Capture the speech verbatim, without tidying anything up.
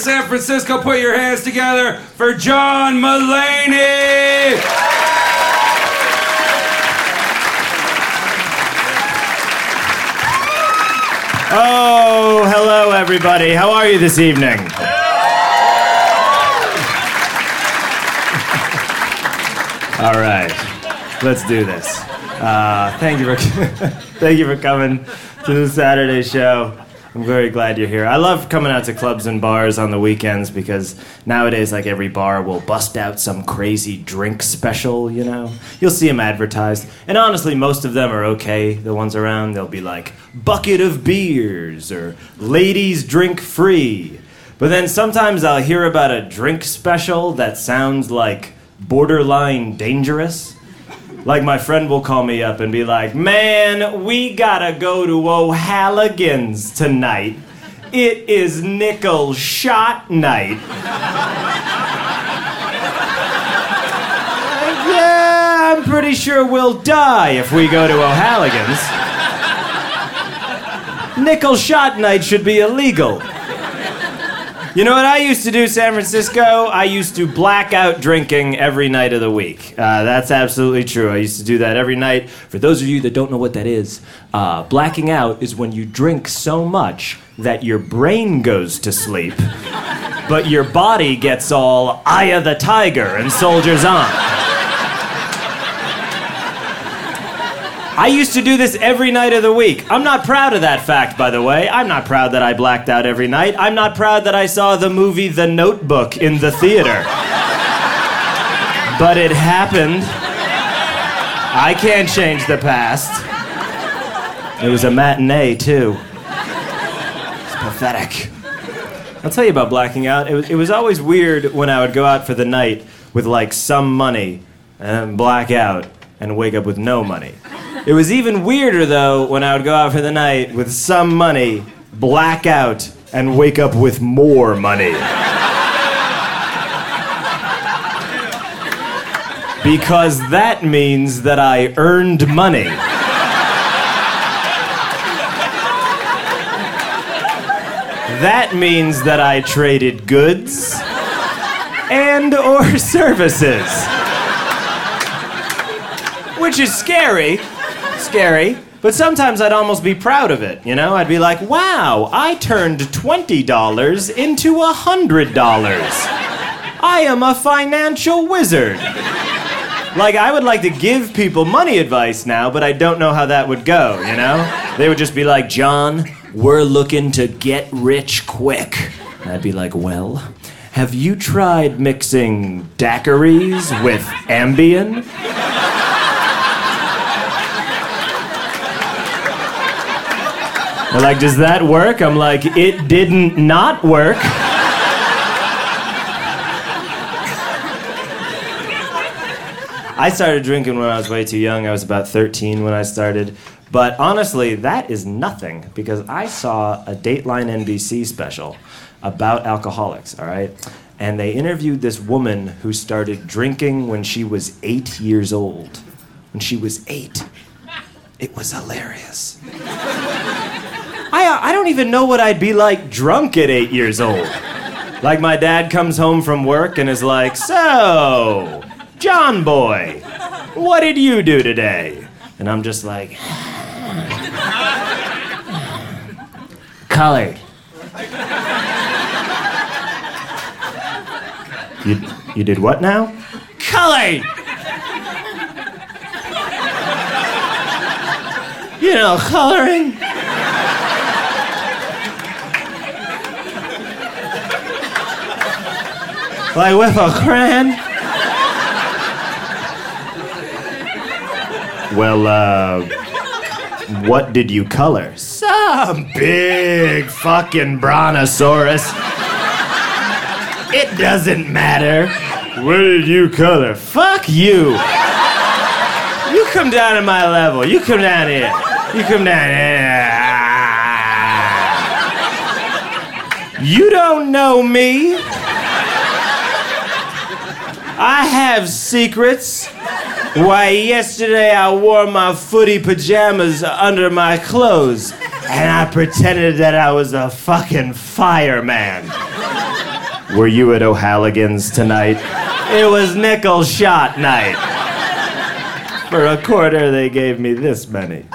San Francisco, put your hands together for John Mulaney! Oh, hello everybody. How are you this evening? All right, let's do this. Uh, thank you for thank you for coming to the Saturday show. I'm very glad you're here. I love coming out to clubs and bars on the weekends because nowadays, like, every bar will bust out some crazy drink special, you know? You'll see them advertised. And honestly, most of them are okay, the ones around. They'll be like, bucket of beers, or ladies drink free. But then sometimes I'll hear about a drink special that sounds like borderline dangerous. Like, my friend will call me up and be like, man, we gotta go to O'Hallogan's tonight. It is nickel shot night. Yeah, I'm pretty sure we'll die if we go to O'Hallogan's. Nickel shot night should be illegal. You know what I used to do, San Francisco? I used to black out drinking every night of the week. Uh, that's absolutely true. I used to do that every night. For those of you that don't know what that is, uh, blacking out is when you drink so much that your brain goes to sleep, but your body gets all Eye of the Tiger and soldiers on. I used to do this every night of the week. I'm not proud of that fact, by the way. I'm not proud that I blacked out every night. I'm not proud that I saw the movie The Notebook in the theater. But it happened. I can't change the past. It was a matinee, too. It's pathetic. I'll tell you about blacking out. It was, it was always weird when I would go out for the night with, like, some money and black out and wake up with no money. It was even weirder, though, when I would go out for the night with some money, black out, and wake up with more money. Because that means that I earned money. That means that I traded goods and or services. Which is scary. Scary, but sometimes I'd almost be proud of it, you know? I'd be like, wow, I turned twenty dollars into one hundred dollars. I am a financial wizard. Like, I would like to give people money advice now, but I don't know how that would go, you know? They would just be like, John, we're looking to get rich quick. And I'd be like, well, have you tried mixing daiquiris with Ambien? They're like, does that work? I'm like, it didn't not work. I started drinking when I was way too young. I was about thirteen when I started. But honestly, that is nothing, because I saw a Dateline N B C special about alcoholics, all right? And they interviewed this woman who started drinking when she was eight years old. When she was eight. It was hilarious. I, I don't even know what I'd be like drunk at eight years old. Like, my dad comes home from work and is like, so, John boy, what did you do today? And I'm just like, colored. You, you did what now? Colored! You know, coloring. Like with a crayon? Well, uh, what did you color? Some big fucking brontosaurus. It doesn't matter. What did you color? Fuck you. You come down to my level. You come down here. You come down here. You don't know me. I have secrets. Why, yesterday I wore my footy pajamas under my clothes, and I pretended that I was a fucking fireman. Were you at O'Halligan's tonight? It was nickel shot night. For a quarter, they gave me this many.